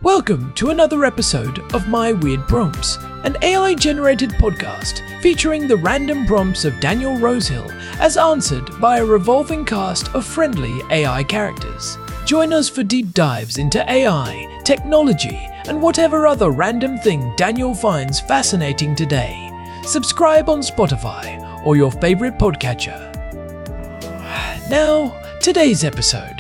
Welcome to another episode of My Weird Prompts, an AI-generated podcast featuring the random prompts of Daniel Rosehill as answered by a revolving cast of friendly AI characters. Join us for deep dives into AI, technology, and whatever other random thing Daniel finds fascinating today. Subscribe on Spotify or your favorite podcatcher. Now, today's episode.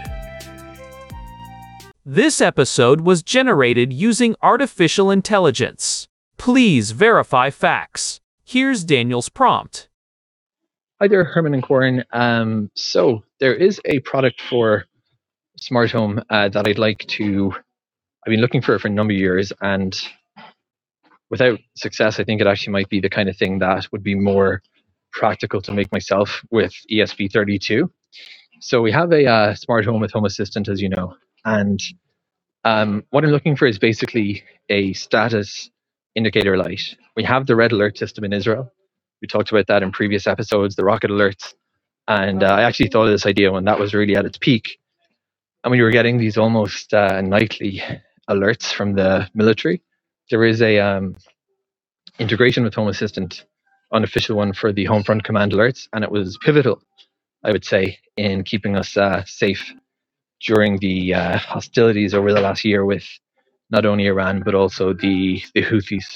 This episode was generated using artificial intelligence. Please verify facts. Here's Daniel's prompt. Hi there, Herman and Corin. So there is a product for smart home that I've been looking for a number of years, and without success, I think it actually might be the kind of thing that would be more practical to make myself with ESP32. So we have a smart home with Home Assistant, as you know, and what I'm looking for is basically a status indicator light. We have the red alert system in Israel. We talked about that in previous episodes, the rocket alerts. And I actually thought of this idea when that was really at its peak. And we were getting these almost nightly alerts from the military. There is a integration with Home Assistant, unofficial one for the Homefront Command alerts. And it was pivotal, I would say, in keeping us safe during the hostilities over the last year with not only Iran, but also the Houthis.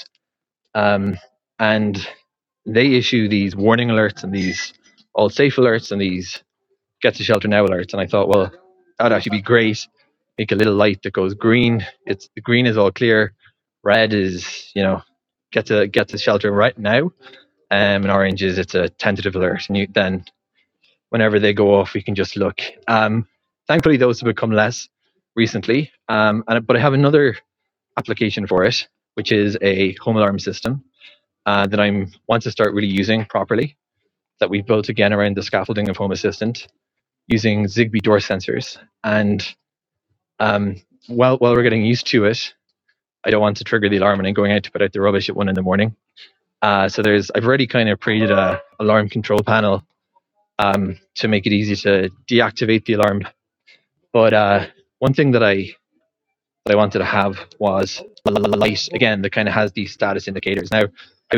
And they issue these warning alerts and these all safe alerts and these get to shelter now alerts. And I thought, well, that would actually be great. Make a little light that goes green. The green is all clear. Red is, get to shelter right now. And orange is it's a tentative alert. And then whenever they go off, we can just look. Thankfully, those have become less recently. But I have another application for it, which is a home alarm system that I want to start really using properly, that we've built again around the scaffolding of Home Assistant using Zigbee door sensors. And while we're getting used to it, I don't want to trigger the alarm and then going out to put out the rubbish at 1 a.m. So I've already kind of created a alarm control panel to make it easy to deactivate the alarm. But one thing that I wanted to have was a light, again, that kind of has these status indicators. Now,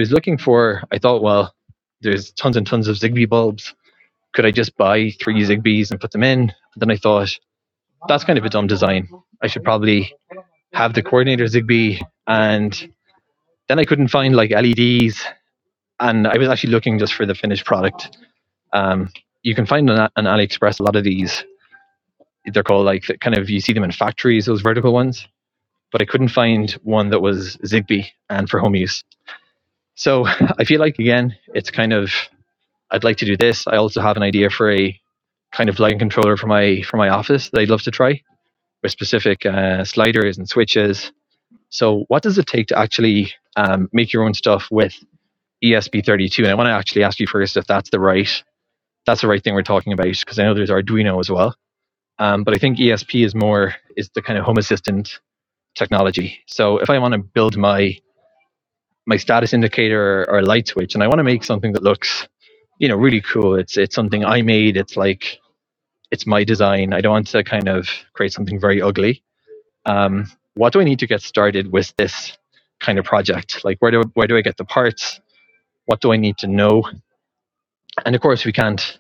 I thought, well, there's tons and tons of Zigbee bulbs. Could I just buy 3 Zigbees and put them in? And then I thought, that's kind of a dumb design. I should probably have the coordinator Zigbee. And then I couldn't find like LEDs. And I was actually looking just for the finished product. You can find on AliExpress a lot of these. They're called you see them in factories, those vertical ones. But I couldn't find one that was Zigbee and for home use. So I feel like, again, it's kind of, I'd like to do this. I also have an idea for a kind of lighting controller for my office that I'd love to try with specific sliders and switches. So what does it take to actually make your own stuff with ESP32? And I want to actually ask you first if that's the right thing we're talking about, because I know there's Arduino as well. But I think ESP is the kind of Home Assistant technology. So if I want to build my status indicator or light switch, and I want to make something that looks, really cool. It's something I made. It's like, it's my design. I don't want to kind of create something very ugly. What do I need to get started with this kind of project? Like, where do I get the parts? What do I need to know? And of course, we can't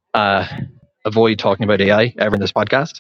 avoid talking about AI ever in this podcast.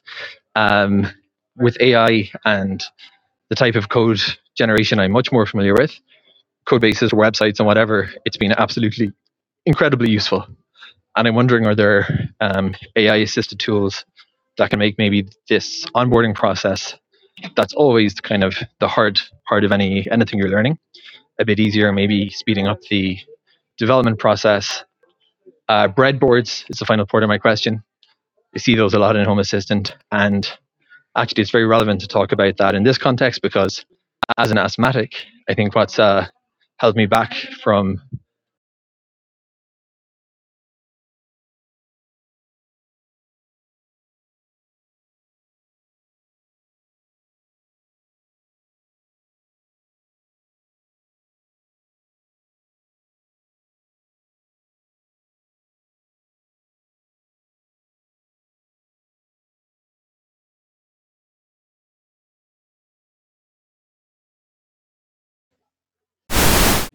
With AI and the type of code generation I'm much more familiar with, code bases for websites and whatever, it's been absolutely incredibly useful. And I'm wondering, are there AI assisted tools that can make maybe this onboarding process, that's always kind of the hard part of anything you're learning, a bit easier, maybe speeding up the development process. Breadboards is the final part of my question. You see those a lot in Home Assistant, and actually it's very relevant to talk about that in this context, because as an asthmatic, I think what's held me back from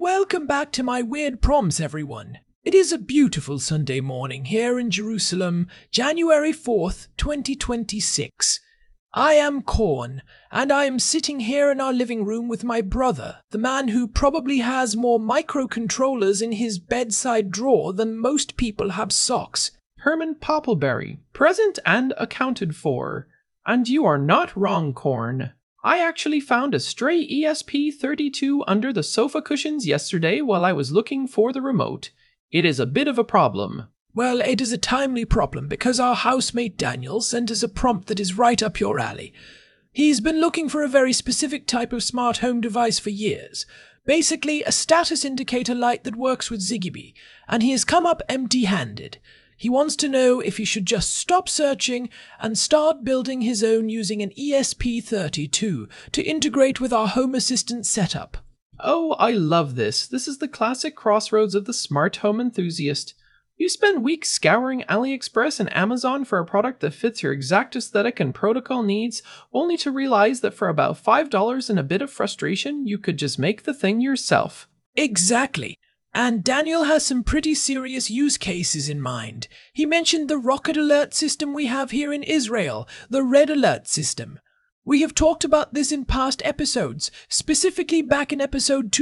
Welcome back to my weird prompts, everyone. It is a beautiful Sunday morning here in Jerusalem, January 4th, 2026. I am Korn, and I am sitting here in our living room with my brother, the man who probably has more microcontrollers in his bedside drawer than most people have socks. Herman Poppleberry, present and accounted for. And you are not wrong, Korn. I actually found a stray ESP32 under the sofa cushions yesterday while I was looking for the remote. It is a bit of a problem. Well, it is a timely problem because our housemate Daniel sent us a prompt that is right up your alley. He's been looking for a very specific type of smart home device for years. Basically, a status indicator light that works with Zigbee, and he has come up empty-handed. He wants to know if he should just stop searching and start building his own using an ESP32 to integrate with our Home Assistant setup. Oh, I love this. This is the classic crossroads of the smart home enthusiast. You spend weeks scouring AliExpress and Amazon for a product that fits your exact aesthetic and protocol needs, only to realize that for about $5 and a bit of frustration, you could just make the thing yourself. Exactly. And Daniel has some pretty serious use cases in mind. He mentioned the rocket alert system we have here in Israel, the Red Alert system. We have talked about this in past episodes, specifically back in episode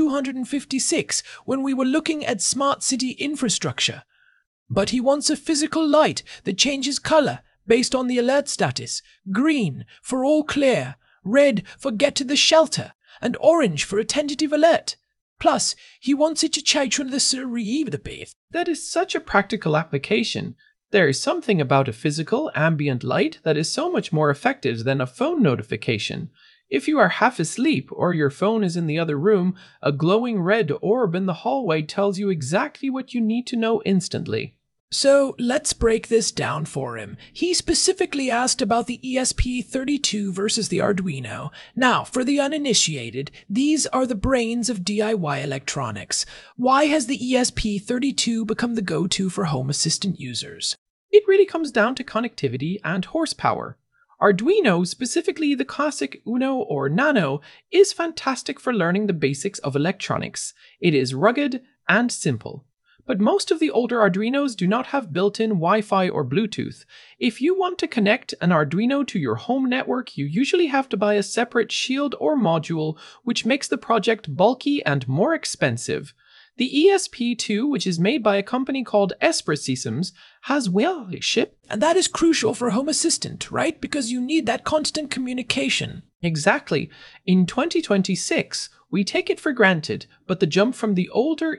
256 when we were looking at smart city infrastructure. But he wants a physical light that changes color based on the alert status, green for all clear, red for get to the shelter, and orange for a tentative alert. Plus, he wants it to change from the survey the base. That is such a practical application. There is something about a physical, ambient light that is so much more effective than a phone notification. If you are half asleep or your phone is in the other room, a glowing red orb in the hallway tells you exactly what you need to know instantly. So let's break this down for him. He specifically asked about the ESP32 versus the Arduino. Now, for the uninitiated, these are the brains of DIY electronics. Why has the ESP32 become the go-to for Home Assistant users? It really comes down to connectivity and horsepower. Arduino, specifically the classic Uno or Nano, is fantastic for learning the basics of electronics. It is rugged and simple. But most of the older Arduinos do not have built-in Wi-Fi or Bluetooth. If you want to connect an Arduino to your home network, you usually have to buy a separate shield or module, which makes the project bulky and more expensive. The ESP2, which is made by a company called Esper Systems, has chip, and that is crucial for Home Assistant, right? Because you need that constant communication. Exactly. In 2026, we take it for granted, but the jump from the older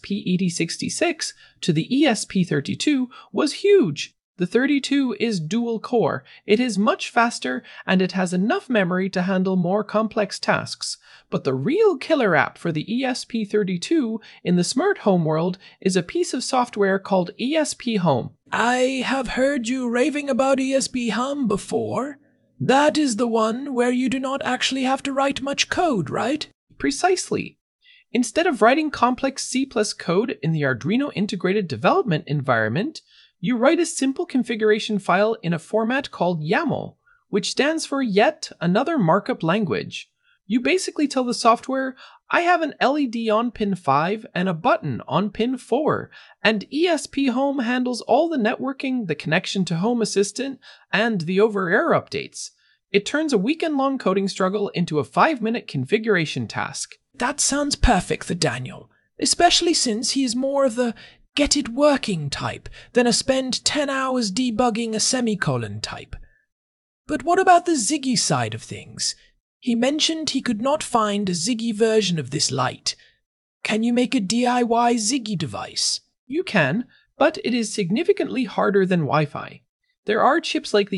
ESP8066 to the ESP32 was huge. The 32 is dual core, it is much faster, and it has enough memory to handle more complex tasks. But the real killer app for the ESP32 in the smart home world is a piece of software called ESP Home. I have heard you raving about ESP Home before. That is the one where you do not actually have to write much code, right? Precisely. Instead of writing complex C+ code in the Arduino integrated development environment, you write a simple configuration file in a format called YAML, which stands for Yet Another Markup Language. You basically tell the software, I have an LED on pin 5 and a button on pin 4, and ESP Home handles all the networking, the connection to Home Assistant, and the over-air updates. It turns a weekend-long coding struggle into a 5-minute configuration task. That sounds perfect for Daniel, especially since he is more of the get-it-working type than a spend 10 hours debugging a semicolon type. But what about the Zigbee side of things? He mentioned he could not find a Zigbee version of this light. Can you make a DIY Zigbee device? You can, but it is significantly harder than Wi-Fi. There are chips like the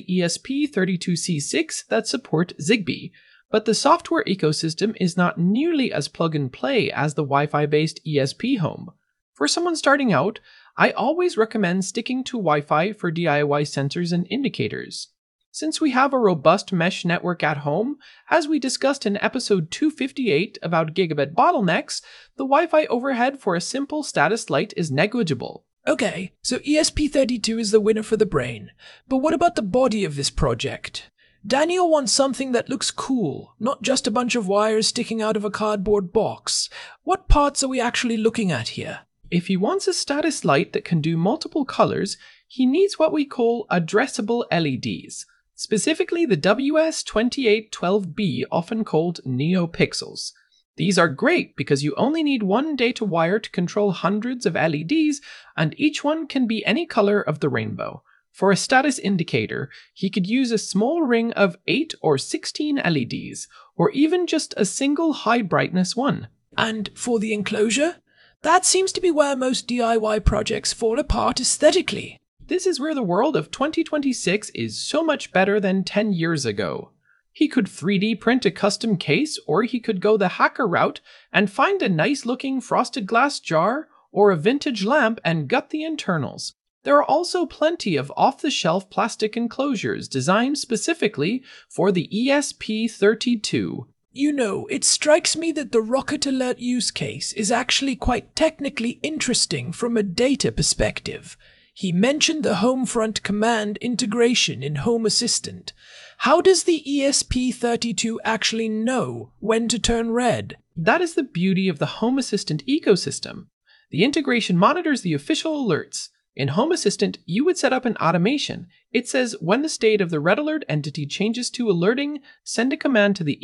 ESP32C6 that support Zigbee, but the software ecosystem is not nearly as plug-and-play as the Wi-Fi-based ESP Home. For someone starting out, I always recommend sticking to Wi-Fi for DIY sensors and indicators. Since we have a robust mesh network at home, as we discussed in episode 258 about gigabit bottlenecks, the Wi-Fi overhead for a simple status light is negligible. Okay, so ESP32 is the winner for the brain. But what about the body of this project? Daniel wants something that looks cool, not just a bunch of wires sticking out of a cardboard box. What parts are we actually looking at here? If he wants a status light that can do multiple colors, he needs what we call addressable LEDs, specifically the WS2812B, often called NeoPixels. These are great because you only need one data wire to control hundreds of LEDs, and each one can be any color of the rainbow. For a status indicator, he could use a small ring of 8 or 16 LEDs, or even just a single high brightness one. And for the enclosure? That seems to be where most DIY projects fall apart aesthetically. This is where the world of 2026 is so much better than 10 years ago. He could 3D print a custom case, or he could go the hacker route and find a nice looking frosted glass jar or a vintage lamp and gut the internals. There are also plenty of off-the-shelf plastic enclosures designed specifically for the ESP32. You know, it strikes me that the Rocket Alert use case is actually quite technically interesting from a data perspective. He mentioned the Homefront command integration in Home Assistant. How does the ESP32 actually know when to turn red? That is the beauty of the Home Assistant ecosystem. The integration monitors the official alerts. In Home Assistant, you would set up an automation. It says when the state of the red alert entity changes to alerting, send a command to the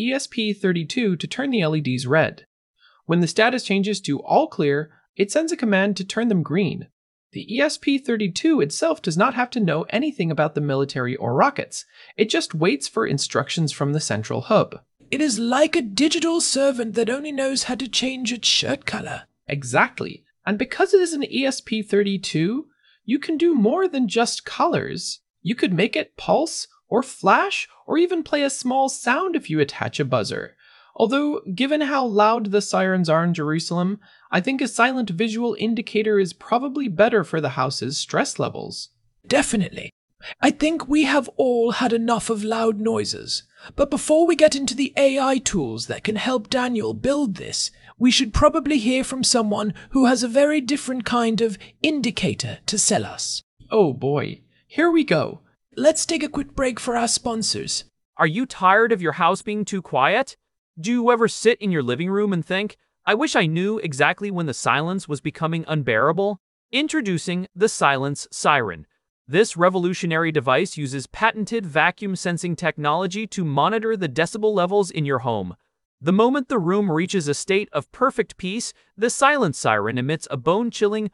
ESP32 to turn the LEDs red. When the status changes to all clear, it sends a command to turn them green. The ESP32 itself does not have to know anything about the military or rockets. It just waits for instructions from the central hub. It is like a digital servant that only knows how to change its shirt color. Exactly. And because it is an ESP32, you can do more than just colors. You could make it pulse, or flash, or even play a small sound if you attach a buzzer. Although, given how loud the sirens are in Jerusalem, I think a silent visual indicator is probably better for the house's stress levels. Definitely. I think we have all had enough of loud noises. But before we get into the AI tools that can help Daniel build this, we should probably hear from someone who has a very different kind of indicator to sell us. Oh boy, here we go. Let's take a quick break for our sponsors. Are you tired of your house being too quiet? Do you ever sit in your living room and think, I wish I knew exactly when the silence was becoming unbearable? Introducing the Silence Siren. This revolutionary device uses patented vacuum sensing technology to monitor the decibel levels in your home. The moment the room reaches a state of perfect peace, the Silence Siren emits a bone-chilling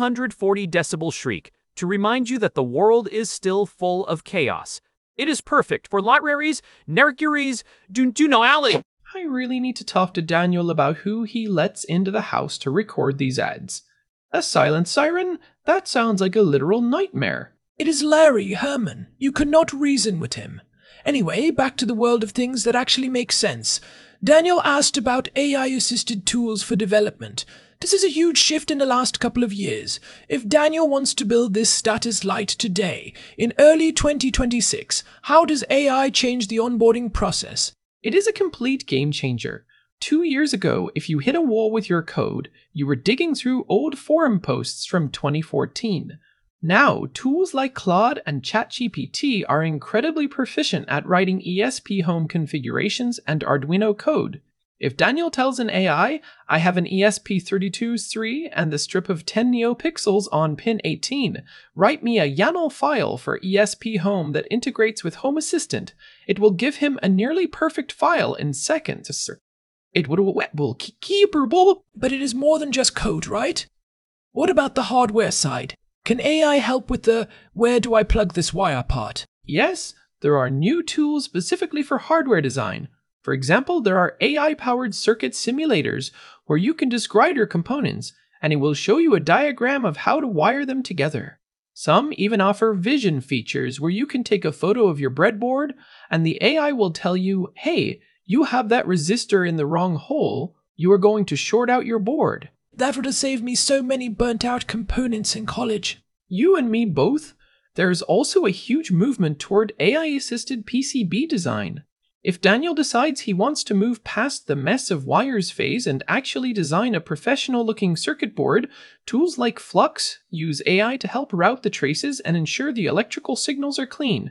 140 decibel shriek to remind you that the world is still full of chaos. It is perfect for libraries, nurseries, alley. I really need to talk to Daniel about who he lets into the house to record these ads. A silent siren? That sounds like a literal nightmare. It is Larry Herman. You cannot reason with him. Anyway, back to the world of things that actually make sense. Daniel asked about AI-assisted tools for development. This is a huge shift in the last couple of years. If Daniel wants to build this status light today, in early 2026, how does AI change the onboarding process? It is a complete game changer. 2 years ago, if you hit a wall with your code, you were digging through old forum posts from 2014. Now, tools like Claude and ChatGPT are incredibly proficient at writing ESP home configurations and Arduino code. If Daniel tells an AI, I have an ESP32's3 and the strip of 10 NeoPixels on pin 18, write me a YAML file for ESP Home that integrates with Home Assistant, it will give him a nearly perfect file in seconds. It will keep, but it is more than just code, right? What about the hardware side? Can AI help with the where do I plug this wire part? Yes, there are new tools specifically for hardware design. For example, there are AI-powered circuit simulators where you can describe your components, and it will show you a diagram of how to wire them together. Some even offer vision features where you can take a photo of your breadboard, and the AI will tell you, hey, you have that resistor in the wrong hole, you are going to short out your board. That would have saved me so many burnt-out components in college. You and me both. There's also a huge movement toward AI-assisted PCB design. If Daniel decides he wants to move past the mess of wires phase and actually design a professional-looking circuit board, tools like Flux use AI to help route the traces and ensure the electrical signals are clean.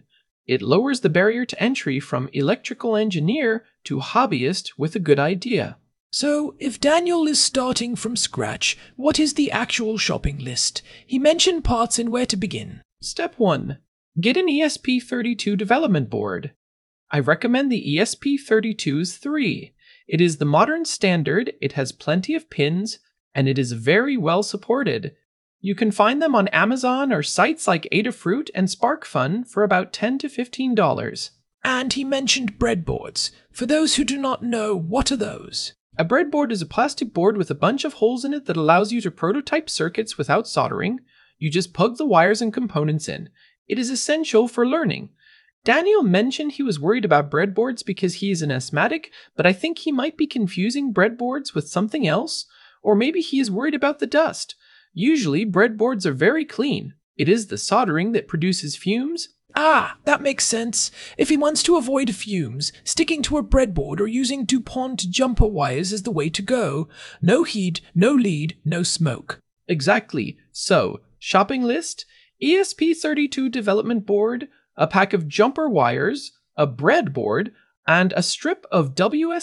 It lowers the barrier to entry from electrical engineer to hobbyist with a good idea. So, if Daniel is starting from scratch, what is the actual shopping list? He mentioned parts and where to begin. Step 1. Get an ESP32 development board. I recommend the ESP32's 3. It is the modern standard, it has plenty of pins, and it is very well supported. You can find them on Amazon or sites like Adafruit and SparkFun for about $10 to $15. And he mentioned breadboards. For those who do not know, what are those? A breadboard is a plastic board with a bunch of holes in it that allows you to prototype circuits without soldering. You just plug the wires and components in. It is essential for learning. Daniel mentioned he was worried about breadboards because he is an asthmatic, but I think he might be confusing breadboards with something else, or maybe he is worried about the dust. Usually, breadboards are very clean. It is the soldering that produces fumes. Ah, that makes sense. If he wants to avoid fumes, sticking to a breadboard or using DuPont jumper wires is the way to go. No heat, no lead, no smoke. Exactly. So, shopping list, ESP32 development board, a pack of jumper wires, a breadboard, and a strip of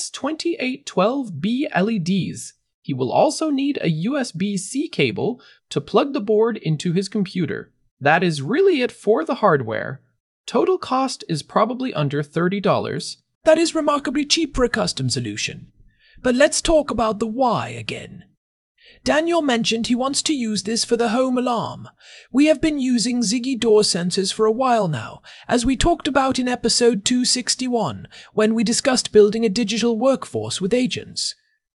WS2812B LEDs. He will also need a USB-C cable to plug the board into his computer. That is really it for the hardware. Total cost is probably under $30. That is remarkably cheap for a custom solution. But let's talk about the why again. Daniel mentioned he wants to use this for the home alarm. We have been using Ziggy door sensors for a while now, as we talked about in episode 261, when we discussed building a digital workforce with agents.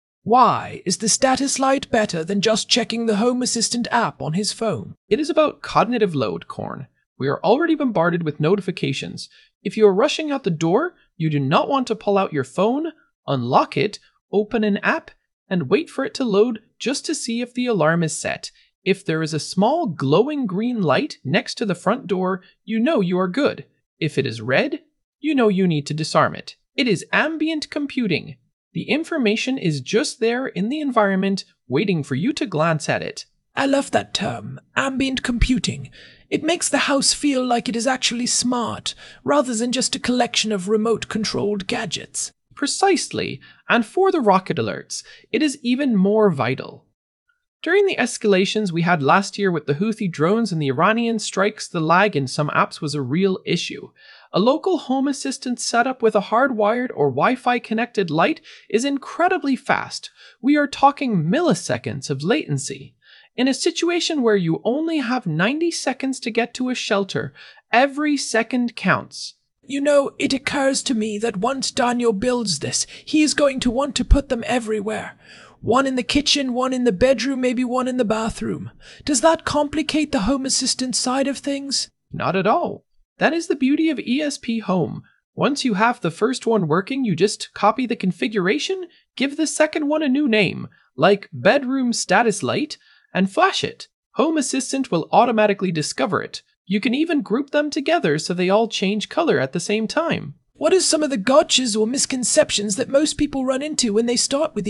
Why is the status light better than just checking the Home Assistant app on his phone? It is about cognitive load, Korn. We are already bombarded with notifications. If you are rushing out the door, you do not want to pull out your phone, unlock it, open an app, and wait for it to load just to see if the alarm is set. If there is a small glowing green light next to the front door, you know you are good. If it is red, you know you need to disarm it. It is ambient computing. The information is just there in the environment, waiting for you to glance at it. I love that term, ambient computing. It makes the house feel like it is actually smart, rather than just a collection of remote-controlled gadgets. Precisely, and for the rocket alerts, it is even more vital. During the escalations we had last year with the Houthi drones and the Iranian strikes, the lag in some apps was a real issue. A local Home Assistant setup with a hardwired or Wi-Fi connected light is incredibly fast. We are talking milliseconds of latency. In a situation where you only have 90 seconds to get to a shelter, every second counts. You know, it occurs to me that once Daniel builds this, he is going to want to put them everywhere. One in the kitchen, one in the bedroom, maybe one in the bathroom. Does that complicate the Home Assistant side of things? Not at all. That is the beauty of ESP Home. Once you have the first one working, you just copy the configuration, give the second one a new name, like Bedroom Status Light, and flash it. Home Assistant will automatically discover it. You can even group them together so they all change color at the same time. What are some of the gotchas or misconceptions that most people run into when they start with the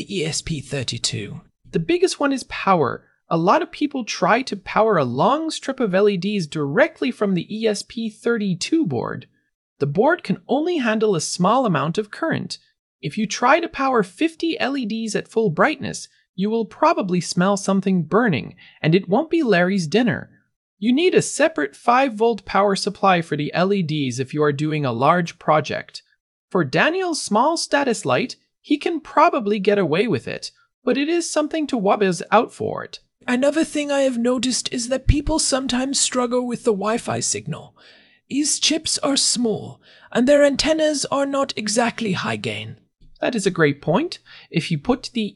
ESP32? The biggest one is power. A lot of people try to power a long strip of LEDs directly from the ESP32 board. The board can only handle a small amount of current. If you try to power 50 LEDs at full brightness, you will probably smell something burning, and it won't be Larry's dinner. You need a separate 5-volt power supply for the LEDs if you are doing a large project. For Daniel's small status light, he can probably get away with it, but it is something to watch out for it. Another thing I have noticed is that people sometimes struggle with the Wi-Fi signal. These chips are small, and their antennas are not exactly high gain. That is a great point. If you put the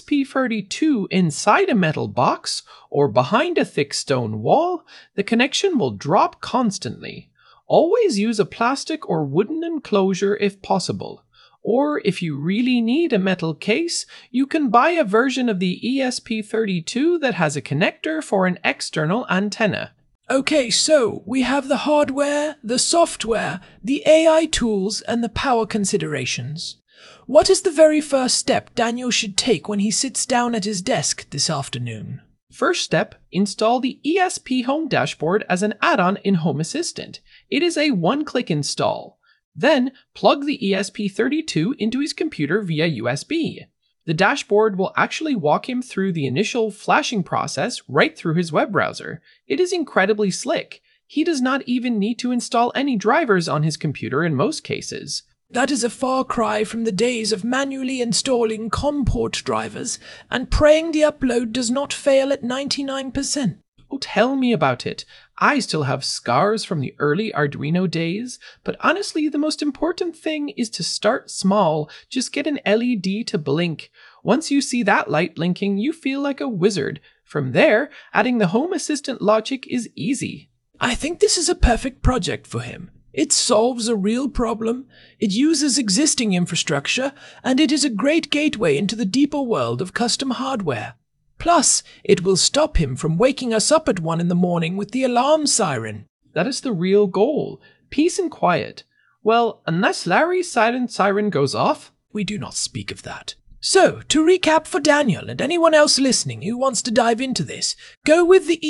ESP32 inside a metal box or behind a thick stone wall, the connection will drop constantly. Always use a plastic or wooden enclosure if possible. Or if you really need a metal case, you can buy a version of the ESP32 that has a connector for an external antenna. Okay, so we have the hardware, the software, the AI tools, and the power considerations. What is the very first step Daniel should take when he sits down at his desk this afternoon? First step, install the ESP Home Dashboard as an add-on in Home Assistant. It is a one-click install. Then, plug the ESP32 into his computer via USB. The dashboard will actually walk him through the initial flashing process right through his web browser. It is incredibly slick. He does not even need to install any drivers on his computer in most cases. That is a far cry from the days of manually installing COM port drivers and praying the upload does not fail at 99%. Oh, tell me about it. I still have scars from the early Arduino days, but honestly, the most important thing is to start small. Just get an LED to blink. Once you see that light blinking, you feel like a wizard. From there, adding the Home Assistant logic is easy. I think this is a perfect project for him. It solves a real problem, it uses existing infrastructure, and it is a great gateway into the deeper world of custom hardware. Plus, it will stop him from waking us up at 1 a.m. with the alarm siren. That is the real goal. Peace and quiet. Well, unless Larry's silent siren goes off. We do not speak of that. So, to recap for Daniel and anyone else listening who wants to dive into this, go with the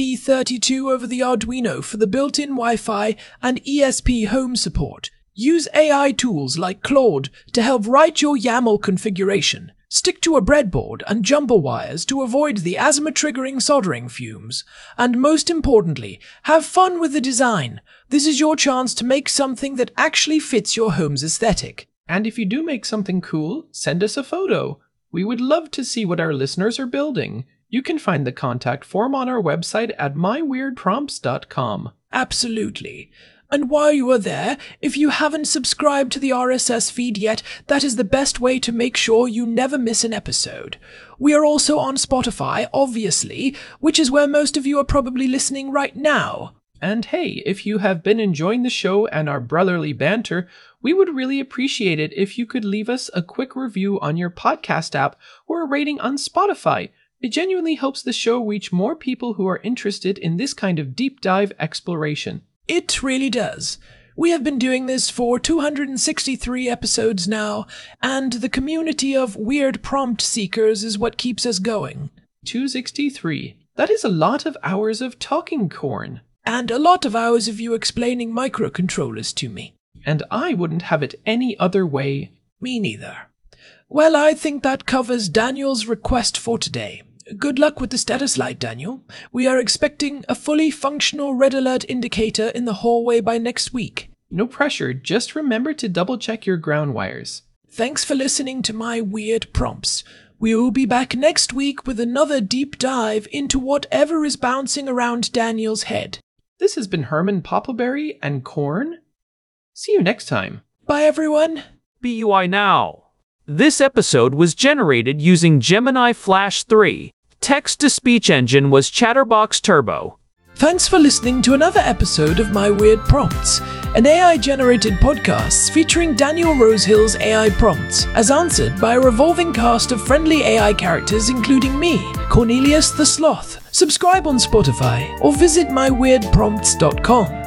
ESP32 over the Arduino for the built-in Wi-Fi and ESP home support. Use AI tools like Claude to help write your YAML configuration. Stick to a breadboard and jumper wires to avoid the asthma-triggering soldering fumes. And most importantly, have fun with the design. This is your chance to make something that actually fits your home's aesthetic. And if you do make something cool, send us a photo. We would love to see what our listeners are building. You can find the contact form on our website at myweirdprompts.com. Absolutely. And while you are there, if you haven't subscribed to the RSS feed yet, that is the best way to make sure you never miss an episode. We are also on Spotify, obviously, which is where most of you are probably listening right now. And hey, if you have been enjoying the show and our brotherly banter, we would really appreciate it if you could leave us a quick review on your podcast app or a rating on Spotify. It genuinely helps the show reach more people who are interested in this kind of deep dive exploration. It really does. We have been doing this for 263 episodes now, and the community of weird prompt seekers is what keeps us going. 263. That is a lot of hours of talking corn. And a lot of hours of you explaining microcontrollers to me. And I wouldn't have it any other way. Me neither. Well, I think that covers Daniel's request for today. Good luck with the status light, Daniel. We are expecting a fully functional red alert indicator in the hallway by next week. No pressure, just remember to double check your ground wires. Thanks for listening to my weird prompts. We will be back next week with another deep dive into whatever is bouncing around Daniel's head. This has been Herman Poppleberry and Corn. See you next time. Bye, everyone. BUI now. This episode was generated using Gemini Flash 3. Text-to-speech engine was Chatterbox Turbo. Thanks for listening to another episode of My Weird Prompts, an AI-generated podcast featuring Daniel Rosehill's AI prompts, as answered by a revolving cast of friendly AI characters including me, Cornelius the Sloth. Subscribe on Spotify or visit myweirdprompts.com.